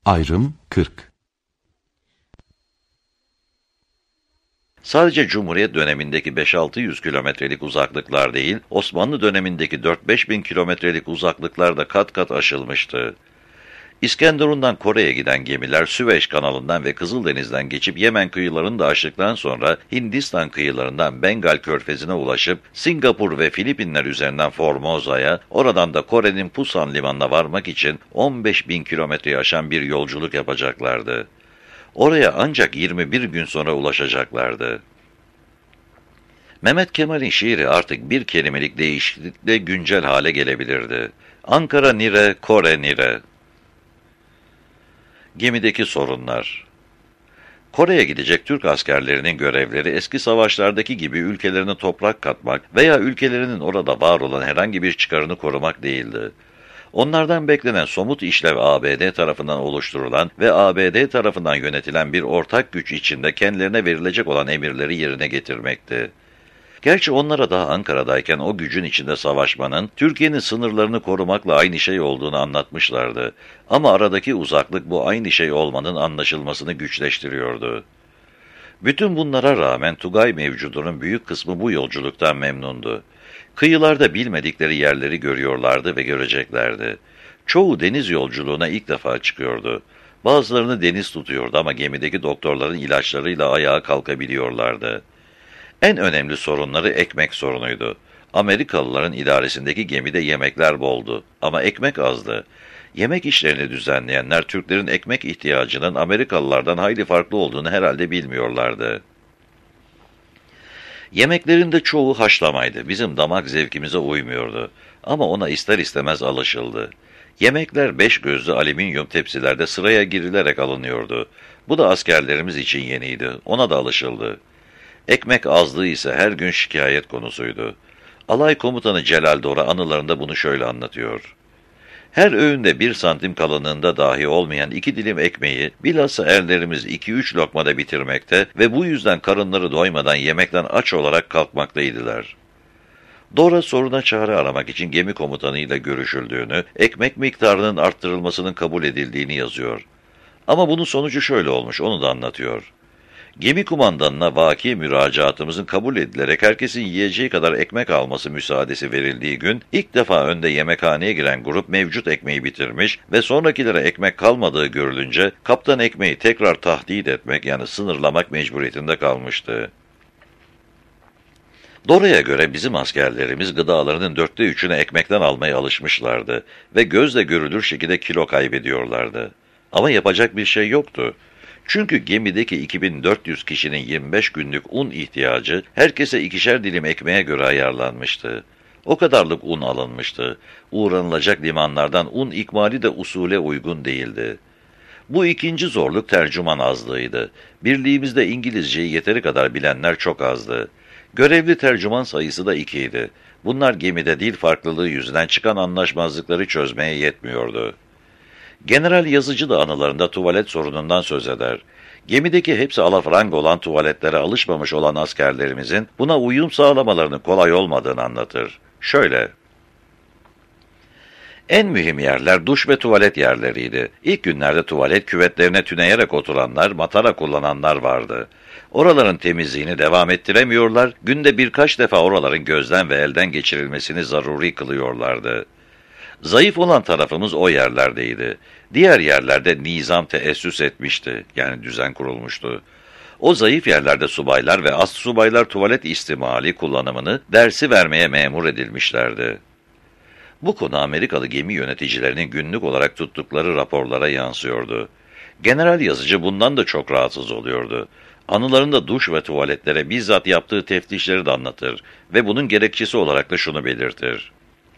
Ayrım 40. Sadece Cumhuriyet dönemindeki 5-600 kilometrelik uzaklıklar değil, Osmanlı dönemindeki 4-5 bin kilometrelik uzaklıklar da kat kat aşılmıştı. İskenderun'dan Kore'ye giden gemiler Süveyş kanalından ve Kızıldeniz'den geçip Yemen kıyılarını da aştıktan sonra Hindistan kıyılarından Bengal körfezine ulaşıp Singapur ve Filipinler üzerinden Formosa'ya, oradan da Kore'nin Pusan limanına varmak için 15 bin kilometreyi aşan bir yolculuk yapacaklardı. Oraya ancak 21 gün sonra ulaşacaklardı. Mehmet Kemal'in şiiri artık bir kelimelik değişiklikle güncel hale gelebilirdi. Ankara nire, Kore nire. Gemideki sorunlar. Kore'ye gidecek Türk askerlerinin görevleri eski savaşlardaki gibi ülkelerine toprak katmak veya ülkelerinin orada var olan herhangi bir çıkarını korumak değildi. Onlardan beklenen somut işlev ABD tarafından oluşturulan ve ABD tarafından yönetilen bir ortak güç içinde kendilerine verilecek olan emirleri yerine getirmekti. Gerçi onlara daha Ankara'dayken o gücün içinde savaşmanın, Türkiye'nin sınırlarını korumakla aynı şey olduğunu anlatmışlardı. Ama aradaki uzaklık bu aynı şey olmanın anlaşılmasını güçleştiriyordu. Bütün bunlara rağmen Tugay mevcudunun büyük kısmı bu yolculuktan memnundu. Kıyılarda bilmedikleri yerleri görüyorlardı ve göreceklerdi. Çoğu deniz yolculuğuna ilk defa çıkıyordu. Bazılarını deniz tutuyordu ama gemideki doktorların ilaçlarıyla ayağa kalkabiliyorlardı. En önemli sorunları ekmek sorunuydu. Amerikalıların idaresindeki gemide yemekler boldu ama ekmek azdı. Yemek işlerini düzenleyenler Türklerin ekmek ihtiyacının Amerikalılardan hayli farklı olduğunu herhalde bilmiyorlardı. Yemeklerin de çoğu haşlamaydı. Bizim damak zevkimize uymuyordu. Ama ona ister istemez alışıldı. Yemekler 5 gözlü alüminyum tepsilerde sıraya girilerek alınıyordu. Bu da askerlerimiz için yeniydi. Ona da alışıldı. Ekmek azlığı ise her gün şikayet konusuydu. Alay komutanı Celal Dora anılarında bunu şöyle anlatıyor. Her öğünde 1 santim kalınlığında dahi olmayan 2 dilim ekmeği bilhassa erlerimiz 2-3 lokmada bitirmekte ve bu yüzden karınları doymadan yemekten aç olarak kalkmaktaydılar. Dora soruna çare aramak için gemi komutanıyla görüşüldüğünü, ekmek miktarının arttırılmasının kabul edildiğini yazıyor. Ama bunun sonucu şöyle olmuş, onu da anlatıyor. Gemi kumandanına vaki müracaatımızın kabul edilerek herkesin yiyeceği kadar ekmek alması müsaadesi verildiği gün ilk defa önde yemekhaneye giren grup mevcut ekmeği bitirmiş ve sonrakilere ekmek kalmadığı görülünce kaptan ekmeği tekrar tahdit etmek yani sınırlamak mecburiyetinde kalmıştı. Dora'ya göre bizim askerlerimiz gıdalarının 3'ünü ekmekten almaya alışmışlardı ve gözle görülür şekilde kilo kaybediyorlardı. Ama yapacak bir şey yoktu. Çünkü gemideki 2400 kişinin 25 günlük un ihtiyacı herkese 2'şer dilim ekmeğe göre ayarlanmıştı. O kadarlık un alınmıştı. Uğranılacak limanlardan un ikmali de usule uygun değildi. Bu ikinci zorluk tercüman azlığıydı. Birliğimizde İngilizceyi yeteri kadar bilenler çok azdı. Görevli tercüman sayısı da 2 idi. Bunlar gemide dil farklılığı yüzünden çıkan anlaşmazlıkları çözmeye yetmiyordu. General Yazıcı da anılarında tuvalet sorunundan söz eder. Gemideki hepsi alafranga olan tuvaletlere alışmamış olan askerlerimizin buna uyum sağlamalarının kolay olmadığını anlatır. Şöyle: en mühim yerler duş ve tuvalet yerleriydi. İlk günlerde tuvalet küvetlerine tüneyerek oturanlar, matara kullananlar vardı. Oraların temizliğini devam ettiremiyorlar, günde birkaç defa oraların gözden ve elden geçirilmesini zaruri kılıyorlardı. Zayıf olan tarafımız o yerlerdeydi. Diğer yerlerde nizam teessüs etmişti, yani düzen kurulmuştu. O zayıf yerlerde subaylar ve astsubaylar tuvalet istimali kullanımını dersi vermeye memur edilmişlerdi. Bu konu Amerikalı gemi yöneticilerinin günlük olarak tuttukları raporlara yansıyordu. General Yazıcı bundan da çok rahatsız oluyordu. Anılarında duş ve tuvaletlere bizzat yaptığı teftişleri de anlatır ve bunun gerekçesi olarak da şunu belirtir.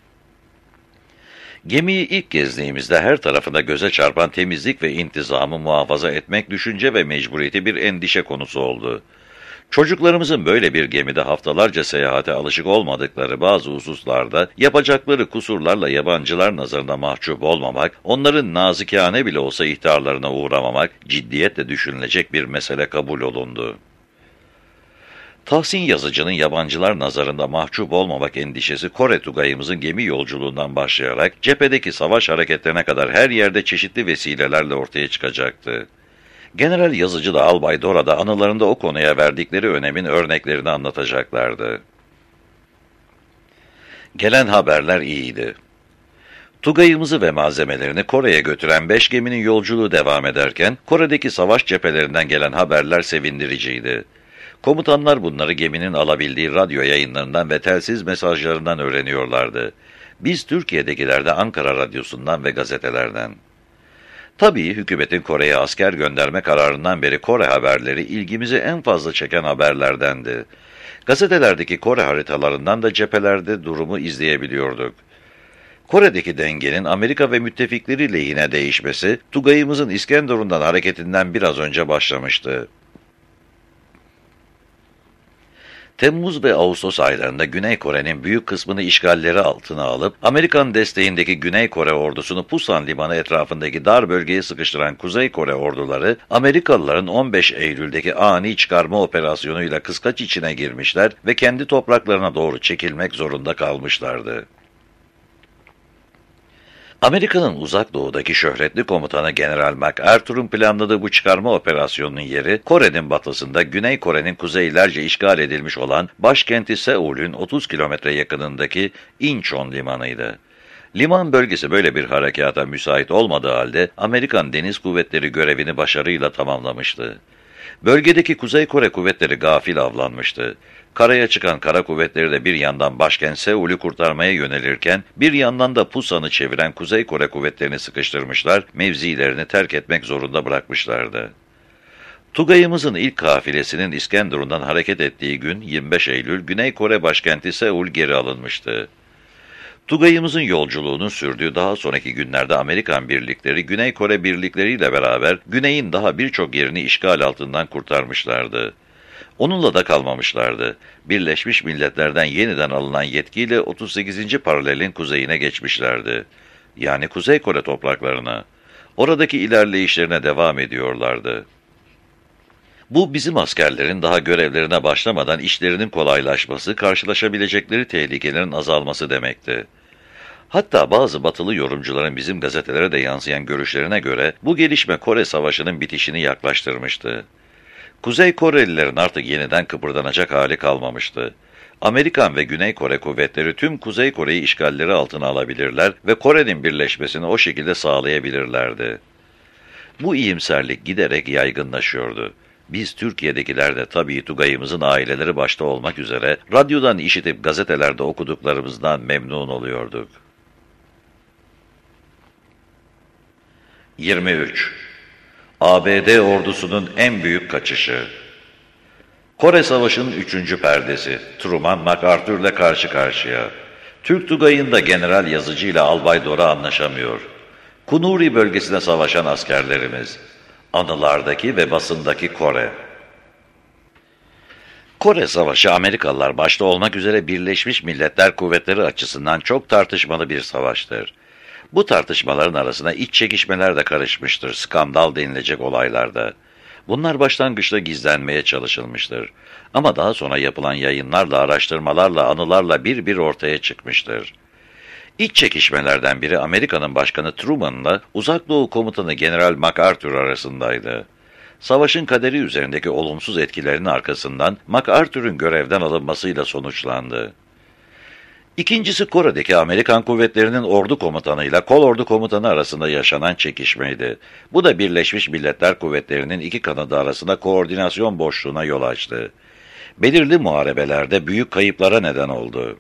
Gemiyi ilk gezdiğimizde her tarafında göze çarpan temizlik ve intizamı muhafaza etmek düşünce ve mecburiyeti bir endişe konusu oldu. Çocuklarımızın böyle bir gemide haftalarca seyahate alışık olmadıkları bazı hususlarda yapacakları kusurlarla yabancılar nazarında mahcup olmamak, onların nazikane bile olsa ihtarlarına uğramamak ciddiyetle düşünülecek bir mesele kabul olundu. Tahsin Yazıcı'nın yabancılar nazarında mahcup olmamak endişesi Kore Tugayımızın gemi yolculuğundan başlayarak cephedeki savaş hareketlerine kadar her yerde çeşitli vesilelerle ortaya çıkacaktı. General Yazıcı da Albay Dora da anılarında o konuya verdikleri önemin örneklerini anlatacaklardı. Gelen haberler iyiydi. Tugayımızı ve malzemelerini Kore'ye götüren 5 geminin yolculuğu devam ederken, Kore'deki savaş cephelerinden gelen haberler sevindiriciydi. Komutanlar bunları geminin alabildiği radyo yayınlarından ve telsiz mesajlarından öğreniyorlardı. Biz Türkiye'dekiler de Ankara Radyosu'ndan ve gazetelerden. Tabii hükümetin Kore'ye asker gönderme kararından beri Kore haberleri ilgimizi en fazla çeken haberlerdendi. Gazetelerdeki Kore haritalarından da cephelerde durumu izleyebiliyorduk. Kore'deki dengenin Amerika ve müttefikleri lehine değişmesi, Tugayımızın İskenderun'dan hareketinden biraz önce başlamıştı. Temmuz ve Ağustos aylarında Güney Kore'nin büyük kısmını işgalleri altına alıp, Amerikan desteğindeki Güney Kore ordusunu Pusan Limanı etrafındaki dar bölgeye sıkıştıran Kuzey Kore orduları, Amerikalıların 15 Eylül'deki ani çıkarma operasyonuyla kıskaç içine girmişler ve kendi topraklarına doğru çekilmek zorunda kalmışlardı. Amerika'nın uzak doğudaki şöhretli komutanı General MacArthur'un planladığı bu çıkarma operasyonunun yeri, Kore'nin batısında Güney Kore'nin kuzeylerce işgal edilmiş olan başkenti Seul'ün 30 kilometre yakınındaki Incheon limanıydı. Liman bölgesi böyle bir harekata müsait olmadığı halde Amerikan Deniz Kuvvetleri görevini başarıyla tamamlamıştı. Bölgedeki Kuzey Kore kuvvetleri gafil avlanmıştı. Karaya çıkan kara kuvvetleri de bir yandan başkent Seul'ü kurtarmaya yönelirken, bir yandan da Pusan'ı çeviren Kuzey Kore kuvvetlerini sıkıştırmışlar, mevzilerini terk etmek zorunda bırakmışlardı. Tugayımızın ilk kafilesinin İskenderun'dan hareket ettiği gün 25 Eylül, Güney Kore başkenti Seul geri alınmıştı. Tugayımızın yolculuğunun sürdüğü daha sonraki günlerde Amerikan birlikleri, Güney Kore birlikleriyle beraber Güney'in daha birçok yerini işgal altından kurtarmışlardı. Onunla da kalmamışlardı. Birleşmiş Milletler'den yeniden alınan yetkiyle 38. paralelin kuzeyine geçmişlerdi. Yani Kuzey Kore topraklarına. Oradaki ilerleyişlerine devam ediyorlardı. Bu bizim askerlerin daha görevlerine başlamadan işlerinin kolaylaşması, karşılaşabilecekleri tehlikelerin azalması demekti. Hatta bazı batılı yorumcuların bizim gazetelere de yansıyan görüşlerine göre bu gelişme Kore Savaşı'nın bitişini yaklaştırmıştı. Kuzey Korelilerin artık yeniden kıpırdanacak hali kalmamıştı. Amerikan ve Güney Kore kuvvetleri tüm Kuzey Kore'yi işgalleri altına alabilirler ve Kore'nin birleşmesini o şekilde sağlayabilirlerdi. Bu iyimserlik giderek yaygınlaşıyordu. Biz Türkiye'dekiler de tabii Tugayımızın aileleri başta olmak üzere radyodan işitip gazetelerde okuduklarımızdan memnun oluyorduk. 23. ABD ordusunun en büyük kaçışı. Kore Savaşı'nın 3. perdesi. Truman MacArthur'la karşı karşıya. Türk Tugayı'nda General Yazıcı ile Albay Dora anlaşamıyor. Kunuri bölgesinde savaşan askerlerimiz. Anılardaki ve basındaki Kore. Kore Savaşı Amerikalılar başta olmak üzere Birleşmiş Milletler Kuvvetleri açısından çok tartışmalı bir savaştır. Bu tartışmaların arasına iç çekişmeler de karışmıştır, skandal denilecek olaylarda. Bunlar başlangıçta gizlenmeye çalışılmıştır. Ama daha sonra yapılan yayınlarla, araştırmalarla, anılarla bir bir ortaya çıkmıştır. İç çekişmelerden biri Amerika'nın başkanı Truman'la Uzak Doğu Komutanı General MacArthur arasındaydı. Savaşın kaderi üzerindeki olumsuz etkilerinin arkasından MacArthur'un görevden alınmasıyla sonuçlandı. İkincisi Kore'deki Amerikan kuvvetlerinin ordu komutanıyla kolordu komutanı arasında yaşanan çekişmeydi. Bu da Birleşmiş Milletler Kuvvetleri'nin iki kanadı arasında koordinasyon boşluğuna yol açtı. Belirli muharebelerde büyük kayıplara neden oldu.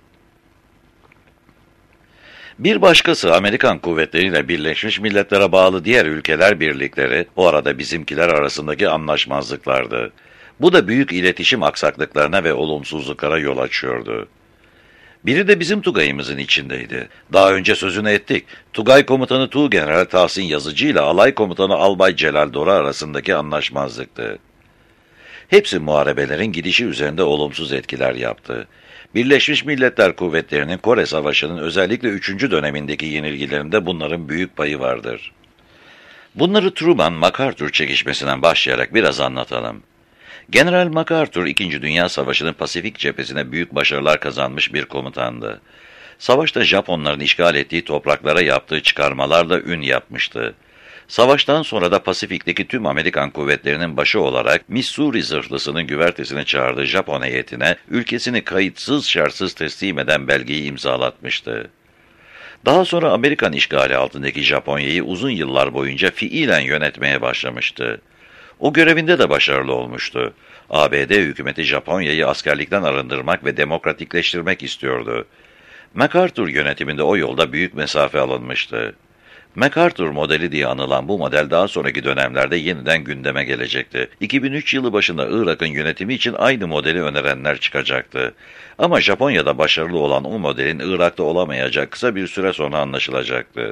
Bir başkası Amerikan kuvvetleriyle Birleşmiş Milletler'e bağlı diğer ülkeler birlikleri, o arada bizimkiler arasındaki anlaşmazlıklardı. Bu da büyük iletişim aksaklıklarına ve olumsuzluklara yol açıyordu. Biri de bizim Tugayımızın içindeydi. Daha önce sözünü ettik. Tugay Komutanı Tuğgeneral Tahsin Yazıcı ile Alay Komutanı Albay Celal Dora arasındaki anlaşmazlıktı. Hepsi muharebelerin gidişi üzerinde olumsuz etkiler yaptı. Birleşmiş Milletler Kuvvetleri'nin Kore Savaşı'nın özellikle 3. dönemindeki yenilgilerinde bunların büyük payı vardır. Bunları Truman-MacArthur çekişmesinden başlayarak biraz anlatalım. General MacArthur, 2. Dünya Savaşı'nın Pasifik cephesine büyük başarılar kazanmış bir komutandı. Savaşta Japonların işgal ettiği topraklara yaptığı çıkarmalarla ün yapmıştı. Savaştan sonra da Pasifik'teki tüm Amerikan kuvvetlerinin başı olarak Missouri zırhlısının güvertesine çağırdığı Japon heyetine ülkesini kayıtsız şartsız teslim eden belgeyi imzalatmıştı. Daha sonra Amerikan işgali altındaki Japonya'yı uzun yıllar boyunca fiilen yönetmeye başlamıştı. O görevinde de başarılı olmuştu. ABD hükümeti Japonya'yı askerlikten arındırmak ve demokratikleştirmek istiyordu. MacArthur yönetiminde o yolda büyük mesafe alınmıştı. MacArthur modeli diye anılan bu model daha sonraki dönemlerde yeniden gündeme gelecekti. 2003 yılı başında Irak'ın yönetimi için aynı modeli önerenler çıkacaktı. Ama Japonya'da başarılı olan o modelin Irak'ta olamayacağı kısa bir süre sonra anlaşılacaktı.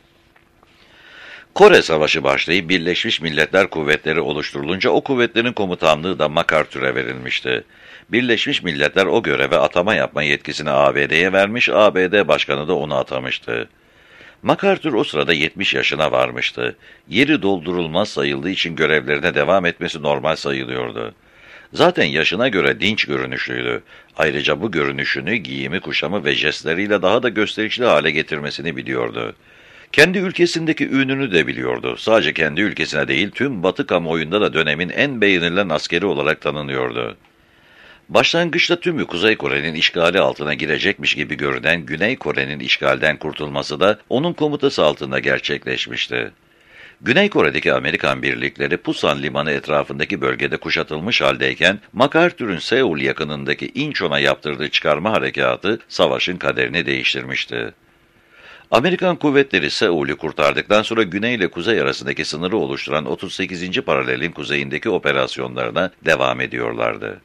Kore Savaşı başlayıp Birleşmiş Milletler Kuvvetleri oluşturulunca o kuvvetlerin komutanlığı da MacArthur'a verilmişti. Birleşmiş Milletler o göreve atama yapma yetkisini ABD'ye vermiş, ABD Başkanı da onu atamıştı. MacArthur o sırada 70 yaşına varmıştı. Yeri doldurulmaz sayıldığı için görevlerine devam etmesi normal sayılıyordu. Zaten yaşına göre dinç görünüşlüydü. Ayrıca bu görünüşünü giyimi, kuşamı ve jestleriyle daha da gösterişli hale getirmesini biliyordu. Kendi ülkesindeki ününü de biliyordu. Sadece kendi ülkesine değil, tüm Batı kamuoyunda da dönemin en beğenilen askeri olarak tanınıyordu. Başlangıçta tümü Kuzey Kore'nin işgali altına girecekmiş gibi görünen Güney Kore'nin işgalden kurtulması da onun komutası altında gerçekleşmişti. Güney Kore'deki Amerikan birlikleri Pusan Limanı etrafındaki bölgede kuşatılmış haldeyken, MacArthur'un Seul yakınındaki Incheon'a yaptırdığı çıkarma harekatı savaşın kaderini değiştirmişti. Amerikan kuvvetleri Seul'ü kurtardıktan sonra güney ile kuzey arasındaki sınırı oluşturan 38. paralelin kuzeyindeki operasyonlarına devam ediyorlardı.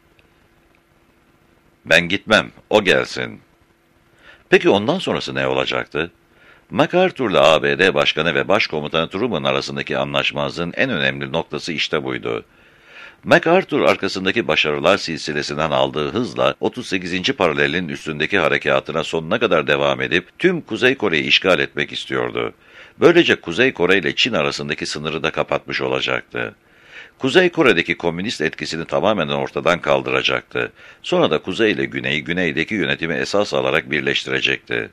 Ben gitmem, o gelsin. Peki ondan sonrası ne olacaktı? MacArthur'la ABD Başkanı ve Başkomutanı Truman arasındaki anlaşmazlığın en önemli noktası işte buydu. MacArthur arkasındaki başarılar silsilesinden aldığı hızla 38. paralelin üstündeki harekatına sonuna kadar devam edip tüm Kuzey Kore'yi işgal etmek istiyordu. Böylece Kuzey Kore ile Çin arasındaki sınırı da kapatmış olacaktı. Kuzey Kore'deki komünist etkisini tamamen ortadan kaldıracaktı. Sonra da Kuzey ile Güney'i, Güney'deki yönetimi esas alarak birleştirecekti.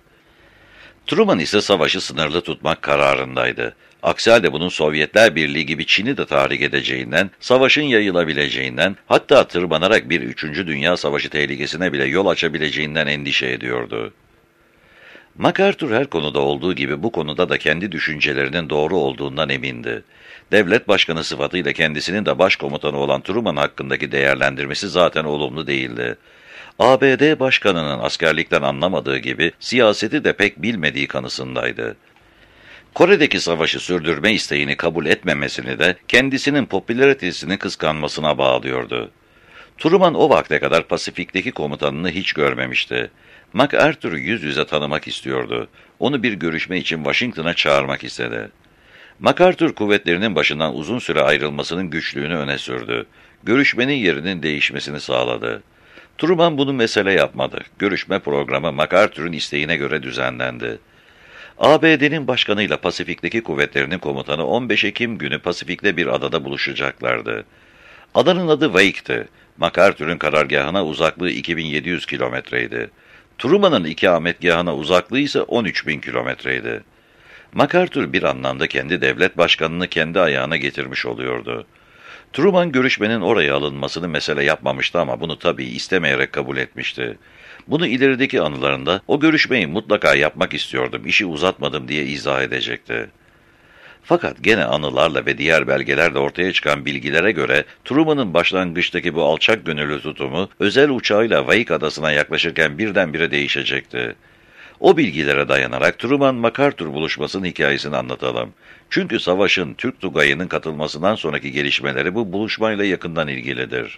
Truman ise savaşı sınırlı tutmak kararındaydı. Aksi halde bunun Sovyetler Birliği gibi Çin'i de tahrik edeceğinden, savaşın yayılabileceğinden, hatta tırmanarak bir 3. Dünya Savaşı tehlikesine bile yol açabileceğinden endişe ediyordu. MacArthur her konuda olduğu gibi bu konuda da kendi düşüncelerinin doğru olduğundan emindi. Devlet başkanı sıfatıyla kendisinin de başkomutanı olan Truman hakkındaki değerlendirmesi zaten olumlu değildi. ABD başkanının askerlikten anlamadığı gibi siyaseti de pek bilmediği kanısındaydı. Kore'deki savaşı sürdürme isteğini kabul etmemesini de kendisinin popülaritesini kıskanmasına bağlıyordu. Truman o vakte kadar Pasifik'teki komutanını hiç görmemişti. MacArthur'u yüz yüze tanımak istiyordu. Onu bir görüşme için Washington'a çağırmak istedi. MacArthur kuvvetlerinin başından uzun süre ayrılmasının güçlüğünü öne sürdü. Görüşmenin yerinin değişmesini sağladı. Truman bunu mesele yapmadı. Görüşme programı MacArthur'un isteğine göre düzenlendi. ABD'nin başkanıyla Pasifik'teki kuvvetlerinin komutanı 15 Ekim günü Pasifik'te bir adada buluşacaklardı. Adanın adı Wake'ti. MacArthur'un karargahına uzaklığı 2700 kilometreydi. Truman'ın ikametgahına uzaklığı ise 13.000 kilometreydi. MacArthur bir anlamda kendi devlet başkanını kendi ayağına getirmiş oluyordu. Truman görüşmenin oraya alınmasını mesele yapmamıştı ama bunu tabii istemeyerek kabul etmişti. Bunu ilerideki anılarında o görüşmeyi mutlaka yapmak istiyordum, işi uzatmadım diye izah edecekti. Fakat gene anılarla ve diğer belgelerle ortaya çıkan bilgilere göre Truman'ın başlangıçtaki bu alçak gönüllü tutumu özel uçağıyla Wake adasına yaklaşırken birdenbire değişecekti. O bilgilere dayanarak Truman-MacArthur buluşmasının hikayesini anlatalım. Çünkü savaşın Türk Tugayı'nın katılmasından sonraki gelişmeleri bu buluşmayla yakından ilgilidir.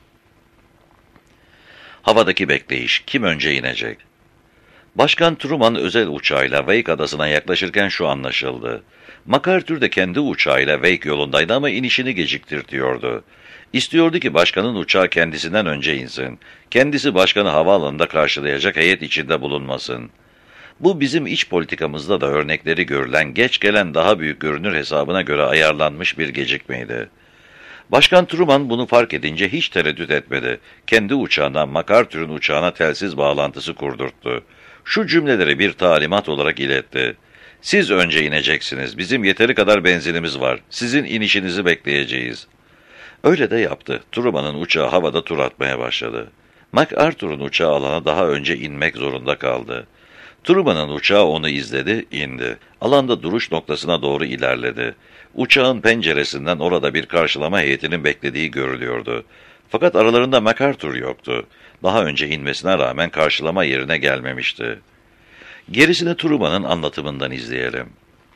Havadaki bekleyiş, kim önce inecek? Başkan Truman özel uçağıyla Wake adasına yaklaşırken şu anlaşıldı. MacArthur da kendi uçağıyla Wake yolundaydı ama inişini geciktirtiyordu. İstiyordu ki başkanın uçağı kendisinden önce insin. Kendisi başkanı havaalanında karşılayacak heyet içinde bulunmasın. Bu bizim iç politikamızda da örnekleri görülen, geç gelen daha büyük görünür hesabına göre ayarlanmış bir gecikmeydi. Başkan Truman bunu fark edince hiç tereddüt etmedi. Kendi uçağından MacArthur'un uçağına telsiz bağlantısı kurdurttu. Şu cümleleri bir talimat olarak iletti. Siz önce ineceksiniz. Bizim yeteri kadar benzinimiz var. Sizin inişinizi bekleyeceğiz. Öyle de yaptı. Truman'ın uçağı havada tur atmaya başladı. MacArthur'un uçağı alana daha önce inmek zorunda kaldı. Truman'ın uçağı onu izledi, indi. Alanda duruş noktasına doğru ilerledi. Uçağın penceresinden orada bir karşılama heyetinin beklediği görülüyordu. Fakat aralarında MacArthur yoktu. Daha önce inmesine rağmen karşılama yerine gelmemişti. Gerisini Truman'ın anlatımından izleyelim.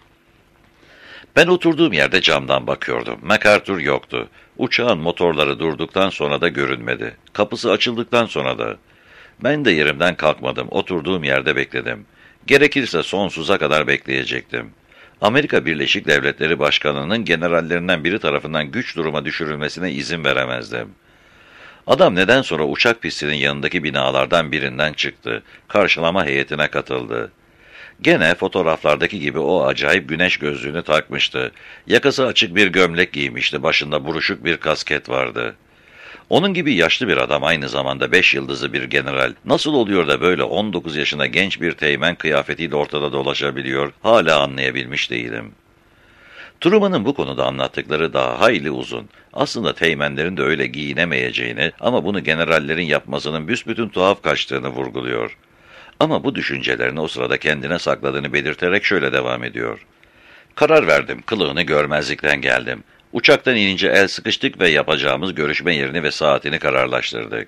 Ben oturduğum yerde camdan bakıyordum. MacArthur yoktu. Uçağın motorları durduktan sonra da görünmedi. Kapısı açıldıktan sonra da. Ben de yerimden kalkmadım. Oturduğum yerde bekledim. Gerekirse sonsuza kadar bekleyecektim. Amerika Birleşik Devletleri Başkanı'nın generallerinden biri tarafından güç duruma düşürülmesine izin veremezdim. Adam neden sonra uçak pistinin yanındaki binalardan birinden çıktı. Karşılama heyetine katıldı. Gene fotoğraflardaki gibi o acayip güneş gözlüğünü takmıştı. Yakası açık bir gömlek giymişti, başında buruşuk bir kasket vardı. Onun gibi yaşlı bir adam aynı zamanda 5 yıldızlı bir general. Nasıl oluyor da böyle 19 yaşında genç bir teğmen kıyafetiyle ortada dolaşabiliyor, hala anlayabilmiş değilim. Truman'ın bu konuda anlattıkları daha hayli uzun. Aslında teğmenlerin de öyle giyinemeyeceğini ama bunu generallerin yapmasının büsbütün tuhaf kaçtığını vurguluyor. Ama bu düşüncelerini o sırada kendine sakladığını belirterek şöyle devam ediyor. Karar verdim, kılığını görmezlikten geldim. Uçaktan inince el sıkıştık ve yapacağımız görüşme yerini ve saatini kararlaştırdık.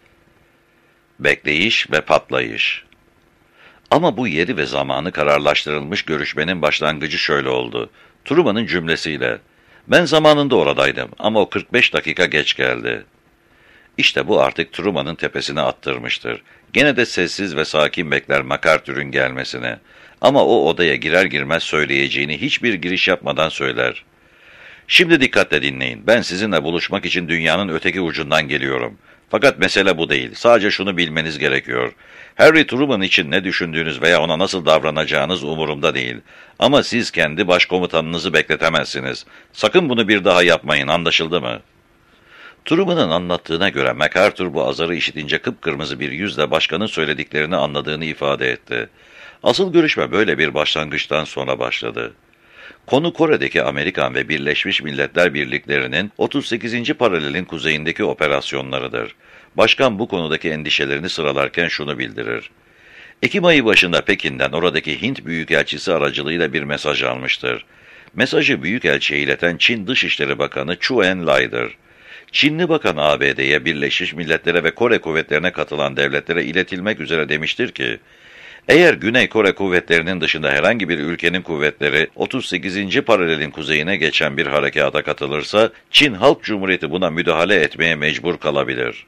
Bekleyiş ve patlayış. Ama bu yeri ve zamanı kararlaştırılmış görüşmenin başlangıcı şöyle oldu. Truman'ın cümlesiyle, ben zamanında oradaydım ama o 45 dakika geç geldi. İşte bu artık Truman'ın tepesine attırmıştır. Gene de sessiz ve sakin bekler MacArthur'un gelmesini. Ama o odaya girer girmez söyleyeceğini hiçbir giriş yapmadan söyler. Şimdi dikkatle dinleyin. Ben sizinle buluşmak için dünyanın öteki ucundan geliyorum. Fakat mesele bu değil. Sadece şunu bilmeniz gerekiyor. Harry Truman için ne düşündüğünüz veya ona nasıl davranacağınız umurumda değil. Ama siz kendi başkomutanınızı bekletemezsiniz. Sakın bunu bir daha yapmayın, anlaşıldı mı? Truman'ın anlattığına göre MacArthur bu azarı işitince kıpkırmızı bir yüzle başkanın söylediklerini anladığını ifade etti. Asıl görüşme böyle bir başlangıçtan sonra başladı. Konu Kore'deki Amerikan ve Birleşmiş Milletler Birlikleri'nin 38. paralelin kuzeyindeki operasyonlarıdır. Başkan bu konudaki endişelerini sıralarken şunu bildirir. Ekim ayı başında Pekin'den oradaki Hint Büyükelçisi aracılığıyla bir mesaj almıştır. Mesajı Büyükelçiye ileten Çin Dışişleri Bakanı Chu Enlai'dir. Çinli Bakan ABD'ye, Birleşmiş Milletler'e ve Kore kuvvetlerine katılan devletlere iletilmek üzere demiştir ki, eğer Güney Kore kuvvetlerinin dışında herhangi bir ülkenin kuvvetleri 38. paralelin kuzeyine geçen bir harekata katılırsa, Çin Halk Cumhuriyeti buna müdahale etmeye mecbur kalabilir.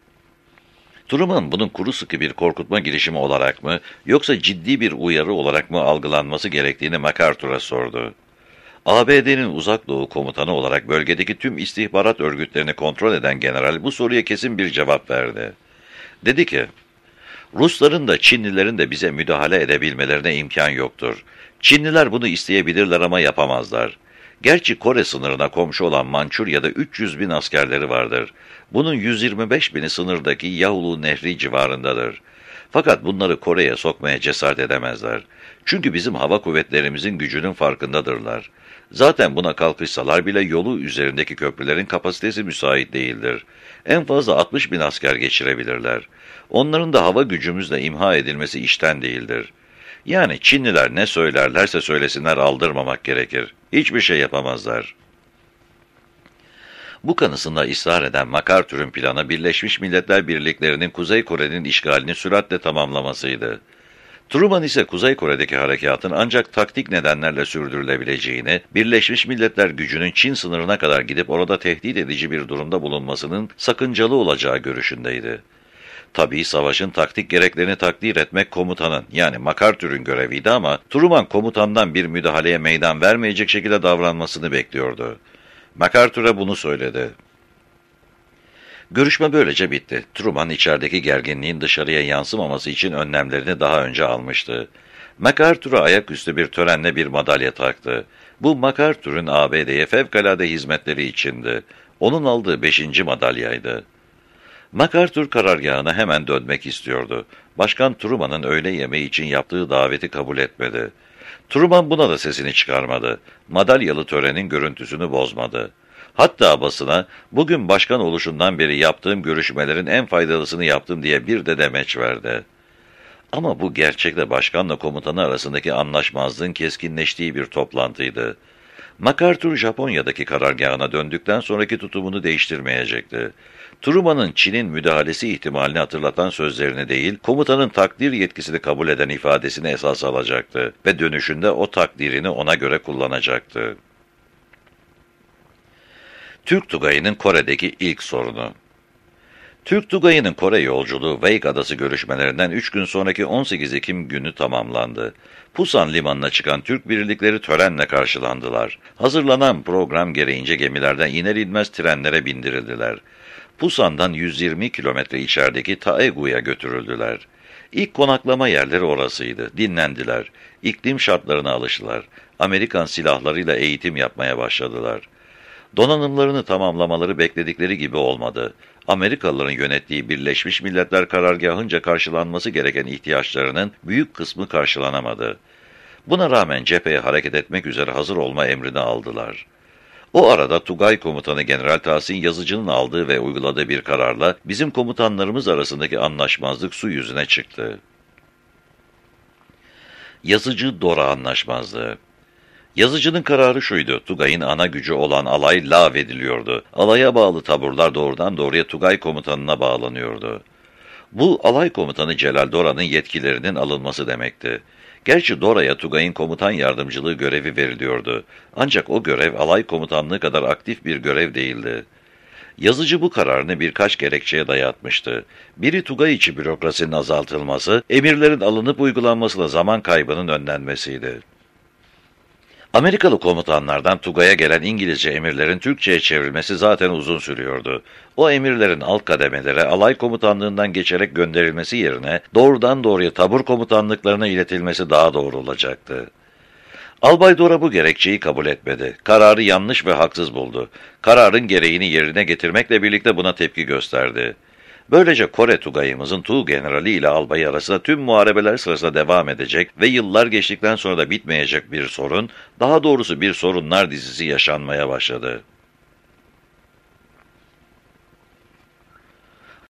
Truman bunun kuru sıkı bir korkutma girişimi olarak mı, yoksa ciddi bir uyarı olarak mı algılanması gerektiğini MacArthur'a sordu. ABD'nin Uzak Doğu Komutanı olarak bölgedeki tüm istihbarat örgütlerini kontrol eden general bu soruya kesin bir cevap verdi. Dedi ki, Rusların da Çinlilerin de bize müdahale edebilmelerine imkan yoktur. Çinliler bunu isteyebilirler ama yapamazlar. Gerçi Kore sınırına komşu olan Mançurya'da 300 bin askerleri vardır. Bunun 125 bini sınırdaki Yahulu Nehri civarındadır. Fakat bunları Kore'ye sokmaya cesaret edemezler. Çünkü bizim hava kuvvetlerimizin gücünün farkındadırlar. Zaten buna kalkışsalar bile yolu üzerindeki köprülerin kapasitesi müsait değildir. En fazla 60 bin asker geçirebilirler. Onların da hava gücümüzle imha edilmesi işten değildir. Yani Çinliler ne söylerlerse söylesinler aldırmamak gerekir. Hiçbir şey yapamazlar. Bu kanısında ısrar eden MacArthur'un planı Birleşmiş Milletler Birlikleri'nin Kuzey Kore'nin işgalini süratle tamamlamasıydı. Truman ise Kuzey Kore'deki harekatın ancak taktik nedenlerle sürdürülebileceğini, Birleşmiş Milletler gücünün Çin sınırına kadar gidip orada tehdit edici bir durumda bulunmasının sakıncalı olacağı görüşündeydi. Tabii savaşın taktik gereklerini takdir etmek komutanın yani MacArthur'un göreviydi ama Truman komutandan bir müdahaleye meydan vermeyecek şekilde davranmasını bekliyordu. MacArthur'a bunu söyledi. Görüşme böylece bitti. Truman içerideki gerginliğin dışarıya yansımaması için önlemlerini daha önce almıştı. MacArthur'a ayaküstü bir törenle bir madalya taktı. Bu MacArthur'un ABD'ye fevkalade hizmetleri içindi. Onun aldığı 5. madalyaydı. MacArthur karargahına hemen dönmek istiyordu. Başkan Truman'ın öğle yemeği için yaptığı daveti kabul etmedi. Truman buna da sesini çıkarmadı. Madalyalı törenin görüntüsünü bozmadı. Hatta basına bugün başkan oluşundan beri yaptığım görüşmelerin en faydalısını yaptım diye bir de demeç verdi. Ama bu gerçekle başkanla komutanı arasındaki anlaşmazlığın keskinleştiği bir toplantıydı. MacArthur Japonya'daki karargahına döndükten sonraki tutumunu değiştirmeyecekti. Truman'ın Çin'in müdahalesi ihtimalini hatırlatan sözlerini değil, komutanın takdir yetkisini kabul eden ifadesini esas alacaktı ve dönüşünde o takdirini ona göre kullanacaktı. Türk Tugayı'nın Kore'deki ilk sorunu. Türk Tugayı'nın Kore yolculuğu Wake Adası görüşmelerinden 3 gün sonraki 18 Ekim günü tamamlandı. Pusan limanına çıkan Türk birlikleri törenle karşılandılar. Hazırlanan program gereğince gemilerden iner inmez trenlere bindirildiler. Pusan'dan 120 kilometre içerideki Taegu'ya götürüldüler. İlk konaklama yerleri orasıydı. Dinlendiler. İklim şartlarına alıştılar. Amerikan silahlarıyla eğitim yapmaya başladılar. Donanımlarını tamamlamaları bekledikleri gibi olmadı. Amerikalıların yönettiği Birleşmiş Milletler karargahınca karşılanması gereken ihtiyaçlarının büyük kısmı karşılanamadı. Buna rağmen cepheye hareket etmek üzere hazır olma emrini aldılar. O arada Tugay Komutanı General Tahsin Yazıcı'nın aldığı ve uyguladığı bir kararla bizim komutanlarımız arasındaki anlaşmazlık su yüzüne çıktı. Yazıcı-Dora Anlaşmazlığı. Yazıcının kararı şuydu: Tugay'ın ana gücü olan alay lağvediliyordu. Alaya bağlı taburlar doğrudan doğruya Tugay komutanına bağlanıyordu. Bu alay komutanı Celal Dora'nın yetkilerinin alınması demekti. Gerçi Dora'ya Tugay'ın komutan yardımcılığı görevi veriliyordu. Ancak o görev alay komutanlığı kadar aktif bir görev değildi. Yazıcı bu kararını birkaç gerekçeye dayatmıştı. Biri Tugay içi bürokrasinin azaltılması, emirlerin alınıp uygulanmasıyla zaman kaybının önlenmesiydi. Amerikalı komutanlardan Tugay'a gelen İngilizce emirlerin Türkçe'ye çevrilmesi zaten uzun sürüyordu. O emirlerin alt kademelere alay komutanlığından geçerek gönderilmesi yerine doğrudan doğruya tabur komutanlıklarına iletilmesi daha doğru olacaktı. Albay Dora bu gerekçeyi kabul etmedi. Kararı yanlış ve haksız buldu. Kararın gereğini yerine getirmekle birlikte buna tepki gösterdi. Böylece Kore Tugayımızın Tuğgenerali ile albayı arasında tüm muharebeler sırasında devam edecek ve yıllar geçtikten sonra da bitmeyecek bir sorun, daha doğrusu bir sorunlar dizisi yaşanmaya başladı.